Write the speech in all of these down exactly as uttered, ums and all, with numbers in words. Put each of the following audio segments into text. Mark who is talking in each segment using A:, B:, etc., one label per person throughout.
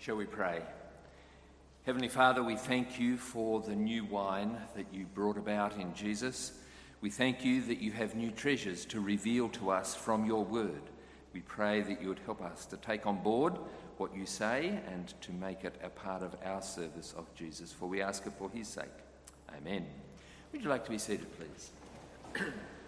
A: Shall we pray? Heavenly Father, we thank you for the new wine that you brought about in Jesus. We thank you that you have new treasures to reveal to us from your word. We pray that you would help us to take on board what you say and to make it a part of our service of Jesus, for we ask it for his sake. Amen. Would you like to be seated, please?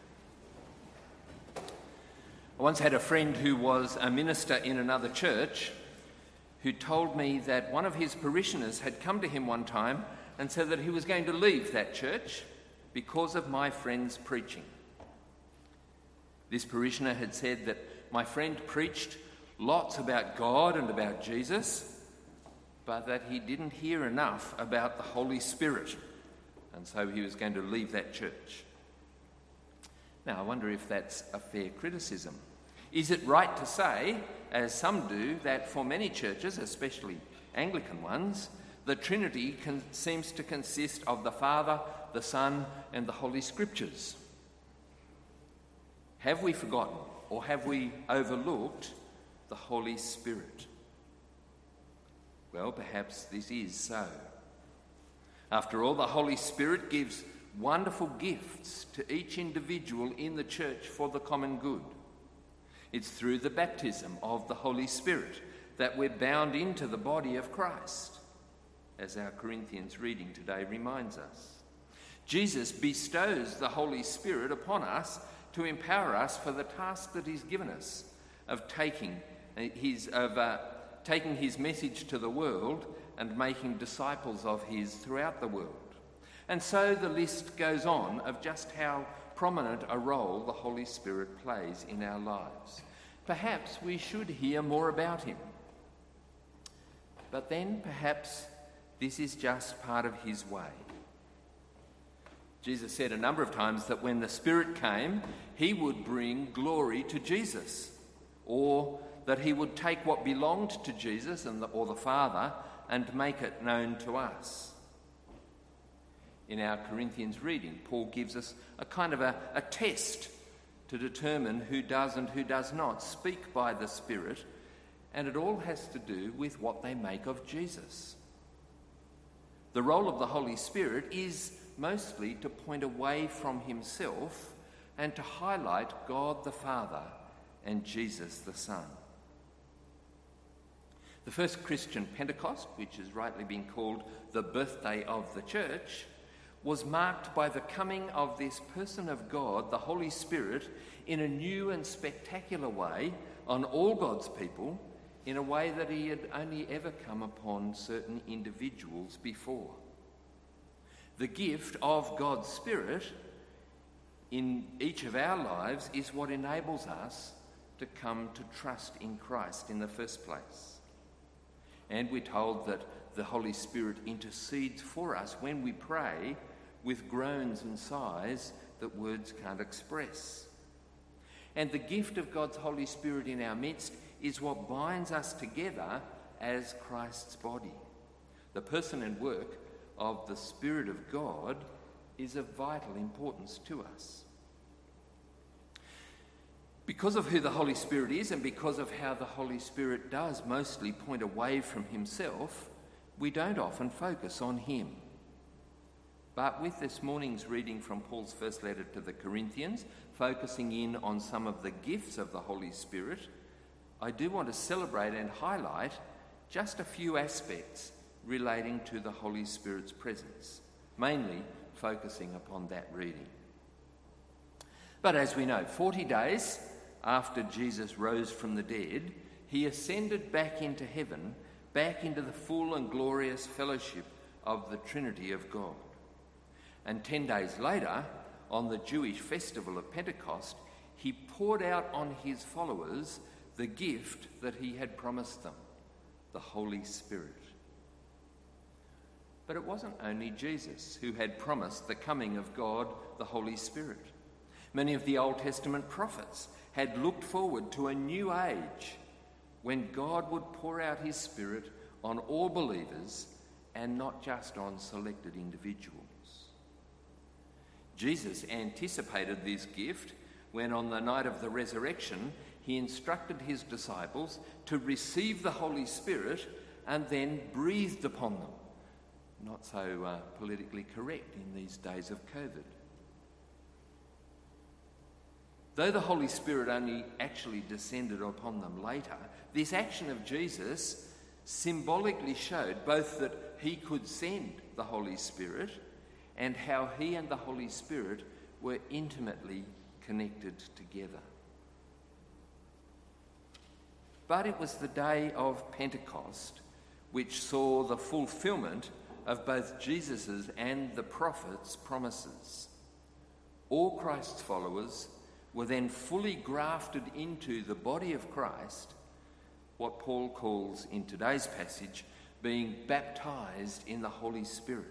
A: I once had a friend who was a minister in another church who told me that one of his parishioners had come to him one time and said that he was going to leave that church because of my friend's preaching. This parishioner had said that my friend preached lots about God and about Jesus, but that he didn't hear enough about the Holy Spirit, and so he was going to leave that church. Now, I wonder if that's a fair criticism. Is it right to say, as some do, that for many churches, especially Anglican ones, the Trinity can, seems to consist of the Father, the Son, and the Holy Scriptures? Have we forgotten, or have we overlooked the Holy Spirit? Well, perhaps this is so. After all, the Holy Spirit gives wonderful gifts to each individual in the church for the common good. It's through the baptism of the Holy Spirit that we're bound into the body of Christ, as our Corinthians reading today reminds us. Jesus bestows the Holy Spirit upon us to empower us for the task that he's given us of taking his, of, uh, taking his message to the world and making disciples of his throughout the world. And so the list goes on of just how prominent a role the Holy Spirit plays in our lives. Perhaps we should hear more about him. But then perhaps this is just part of his way. Jesus said a number of times that when the Spirit came, he would bring glory to Jesus, or that he would take what belonged to Jesus and the, or the Father and make it known to us. In our Corinthians reading, Paul gives us a kind of a, a test to determine who does and who does not speak by the Spirit, and it all has to do with what they make of Jesus. The role of the Holy Spirit is mostly to point away from himself and to highlight God the Father and Jesus the Son. The first Christian Pentecost, which has rightly been called the birthday of the church, was marked by the coming of this person of God, the Holy Spirit, in a new and spectacular way on all God's people, in a way that he had only ever come upon certain individuals before. The gift of God's Spirit in each of our lives is what enables us to come to trust in Christ in the first place. And we're told that the Holy Spirit intercedes for us when we pray with groans and sighs that words can't express. And the gift of God's Holy Spirit in our midst is what binds us together as Christ's body. The person and work of the Spirit of God is of vital importance to us. Because of who the Holy Spirit is and because of how the Holy Spirit does mostly point away from himself, we don't often focus on him. But with this morning's reading from Paul's first letter to the Corinthians, focusing in on some of the gifts of the Holy Spirit, I do want to celebrate and highlight just a few aspects relating to the Holy Spirit's presence, mainly focusing upon that reading. But as we know, forty days after Jesus rose from the dead, he ascended back into heaven, back into the full and glorious fellowship of the Trinity of God. And ten days later, on the Jewish festival of Pentecost, he poured out on his followers the gift that he had promised them, the Holy Spirit. But it wasn't only Jesus who had promised the coming of God, the Holy Spirit. Many of the Old Testament prophets had looked forward to a new age when God would pour out his Spirit on all believers and not just on selected individuals. Jesus anticipated this gift when on the night of the resurrection he instructed his disciples to receive the Holy Spirit and then breathed upon them. Not so uh, politically correct in these days of COVID. Though the Holy Spirit only actually descended upon them later, this action of Jesus symbolically showed both that he could send the Holy Spirit and how he and the Holy Spirit were intimately connected together. But it was the day of Pentecost which saw the fulfilment of both Jesus's and the prophets' promises. All Christ's followers were then fully grafted into the body of Christ, what Paul calls in today's passage being baptised in the Holy Spirit.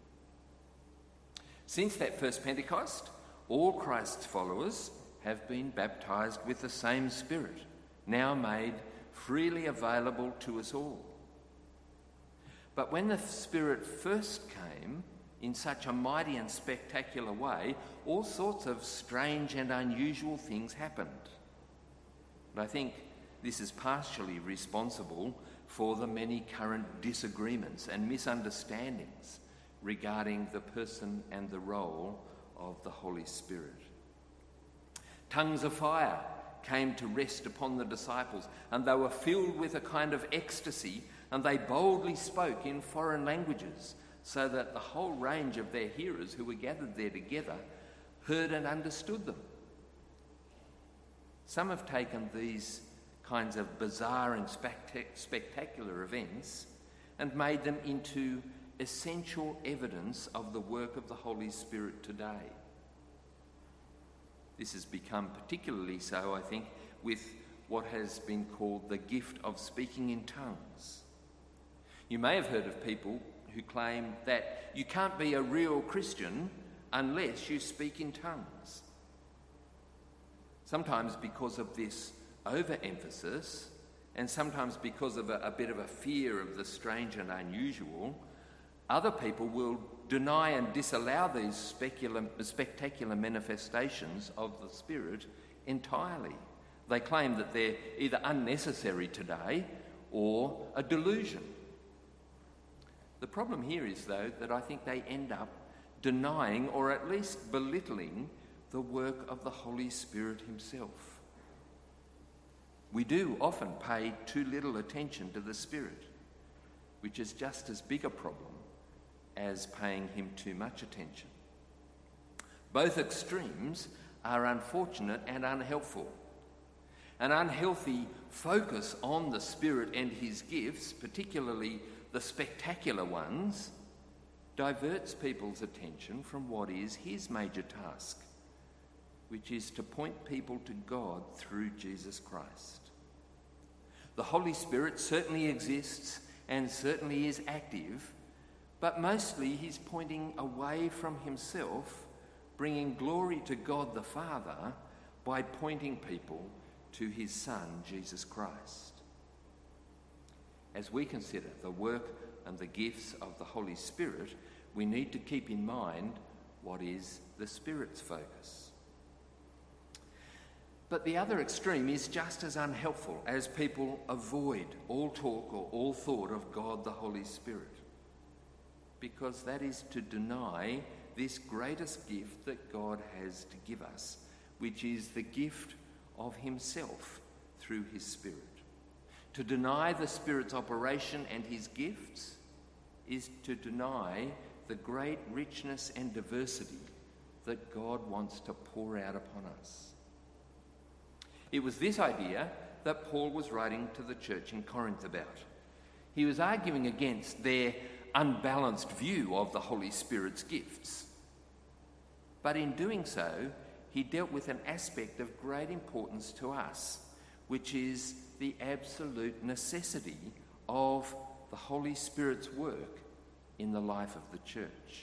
A: Since that first Pentecost, all Christ's followers have been baptised with the same Spirit, now made freely available to us all. But when the Spirit first came in such a mighty and spectacular way, all sorts of strange and unusual things happened. And I think this is partially responsible for the many current disagreements and misunderstandings regarding the person and the role of the Holy Spirit. Tongues of fire came to rest upon the disciples, and they were filled with a kind of ecstasy, and they boldly spoke in foreign languages, so that the whole range of their hearers who were gathered there together heard and understood them. Some have taken these kinds of bizarre and spectac- spectacular events and made them into essential evidence of the work of the Holy Spirit today. This has become particularly so, I think, with what has been called the gift of speaking in tongues. You may have heard of people who claim that you can't be a real Christian unless you speak in tongues. Sometimes because of this overemphasis, and sometimes because of a, a bit of a fear of the strange and unusual, other people will deny and disallow these specular, spectacular manifestations of the Spirit entirely. They claim that they're either unnecessary today or a delusion. The problem here is, though, that I think they end up denying or at least belittling the work of the Holy Spirit himself. We do often pay too little attention to the Spirit, which is just as big a problem as paying him too much attention. Both extremes are unfortunate and unhelpful. An unhealthy focus on the Spirit and his gifts, particularly the spectacular ones, diverts people's attention from what is his major task, which is to point people to God through Jesus Christ. The Holy Spirit certainly exists and certainly is active, but mostly he's pointing away from himself, bringing glory to God the Father by pointing people to his Son, Jesus Christ. As we consider the work and the gifts of the Holy Spirit, we need to keep in mind what is the Spirit's focus. But the other extreme is just as unhelpful as people avoid all talk or all thought of God the Holy Spirit, because that is to deny this greatest gift that God has to give us, which is the gift of himself through his Spirit. To deny the Spirit's operation and his gifts is to deny the great richness and diversity that God wants to pour out upon us. It was this idea that Paul was writing to the church in Corinth about. He was arguing against their unbalanced view of the Holy Spirit's gifts. But in doing so, he dealt with an aspect of great importance to us, which is the absolute necessity of the Holy Spirit's work in the life of the church.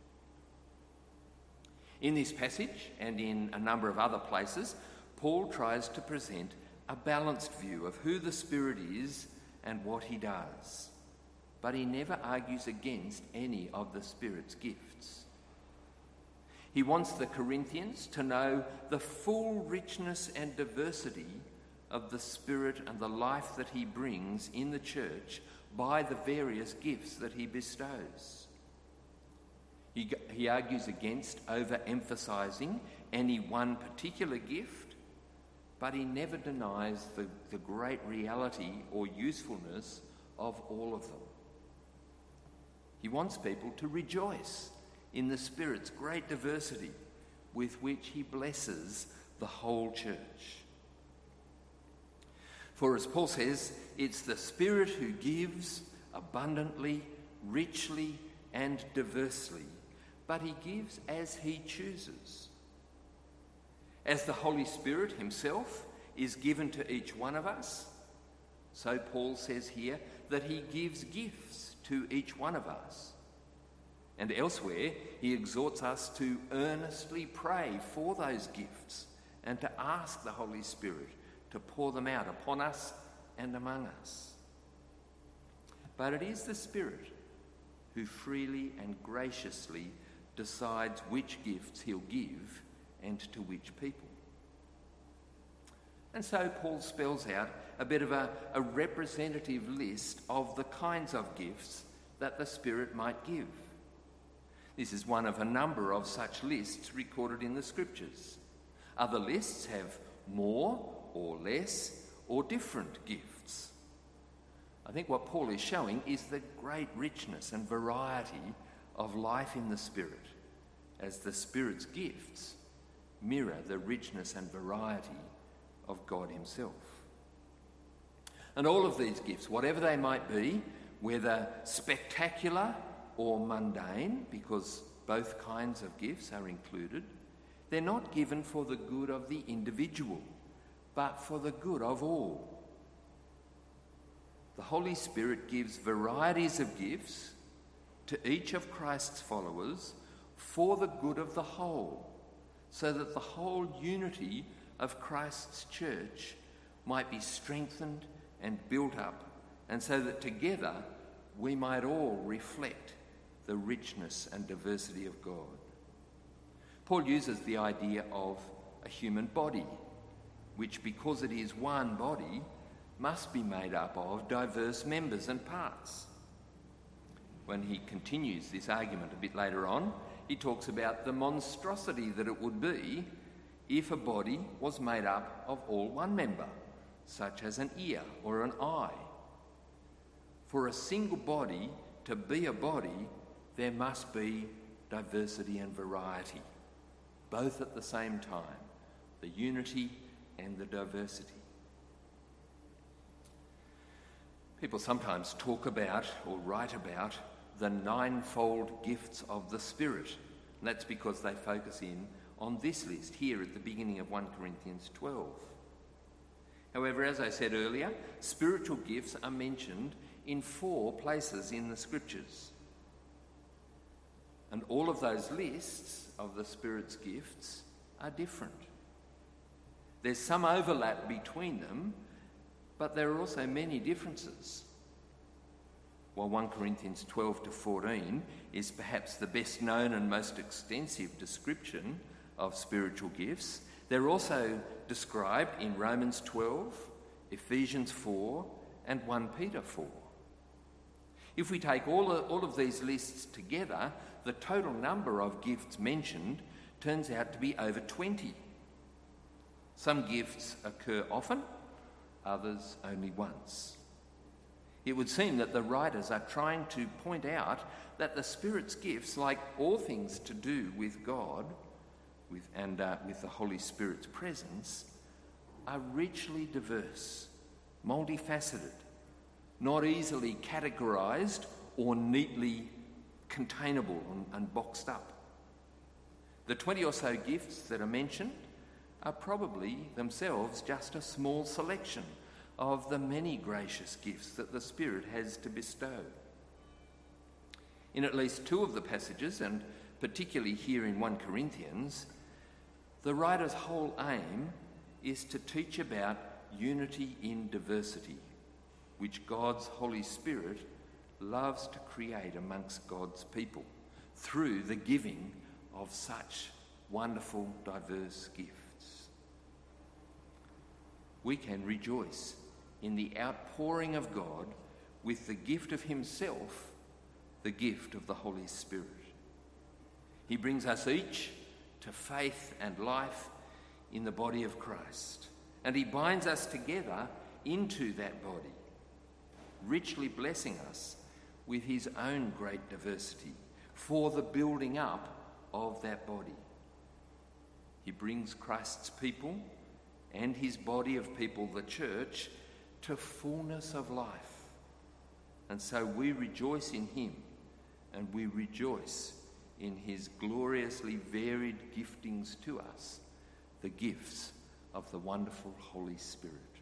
A: In this passage, and in a number of other places, Paul tries to present a balanced view of who the Spirit is and what he does, but he never argues against any of the Spirit's gifts. He wants the Corinthians to know the full richness and diversity of the Spirit and the life that he brings in the church by the various gifts that he bestows. He, he argues against overemphasising any one particular gift, but he never denies the, the great reality or usefulness of all of them. He wants people to rejoice in the Spirit's great diversity with which he blesses the whole church. For as Paul says, it's the Spirit who gives abundantly, richly and diversely, but he gives as he chooses. As the Holy Spirit himself is given to each one of us, so Paul says here that he gives gifts to each one of us. And elsewhere, he exhorts us to earnestly pray for those gifts and to ask the Holy Spirit to pour them out upon us and among us. But it is the Spirit who freely and graciously decides which gifts he'll give and to which people. And so Paul spells out a bit of a, a representative list of the kinds of gifts that the Spirit might give. This is one of a number of such lists recorded in the Scriptures. Other lists have more or less or different gifts. I think what Paul is showing is the great richness and variety of life in the Spirit, as the Spirit's gifts mirror the richness and variety of God himself. And all of these gifts, whatever they might be, whether spectacular or mundane, because both kinds of gifts are included, they're not given for the good of the individual, but for the good of all. The Holy Spirit gives varieties of gifts to each of Christ's followers for the good of the whole, so that the whole unity of Christ's church might be strengthened and built up, and so that together we might all reflect the richness and diversity of God. Paul uses the idea of a human body, which, because it is one body, must be made up of diverse members and parts. When he continues this argument a bit later on, he talks about the monstrosity that it would be if a body was made up of all one member, such as an ear or an eye. For a single body to be a body, there must be diversity and variety, both at the same time, the unity and the diversity. People sometimes talk about or write about the ninefold gifts of the Spirit. And that's because they focus in on this list here at the beginning of First Corinthians twelve. However, as I said earlier, spiritual gifts are mentioned in four places in the Scriptures. And all of those lists of the Spirit's gifts are different. There's some overlap between them, but there are also many differences. While First Corinthians twelve to fourteen is perhaps the best known and most extensive description of spiritual gifts, they're also described in Romans twelve, Ephesians four and First Peter four. If we take all of, all of these lists together, the total number of gifts mentioned turns out to be over twenty. Some gifts occur often, others only once. It would seem that the writers are trying to point out that the Spirit's gifts, like all things to do with God with, and uh, with the Holy Spirit's presence, are richly diverse, multifaceted, not easily categorised or neatly containable and, and boxed up. The twenty or so gifts that are mentioned are probably themselves just a small selection of the many gracious gifts that the Spirit has to bestow. In at least two of the passages, and particularly here in First Corinthians, the writer's whole aim is to teach about unity in diversity, which God's Holy Spirit loves to create amongst God's people through the giving of such wonderful, diverse gifts. We can rejoice in the outpouring of God with the gift of himself, the gift of the Holy Spirit. He brings us each to faith and life in the body of Christ, and he binds us together into that body, richly blessing us with his own great diversity for the building up of that body. He brings Christ's people and his body of people, the church, to fullness of life. And so we rejoice in him, and we rejoice in his gloriously varied giftings to us, the gifts of the wonderful Holy Spirit.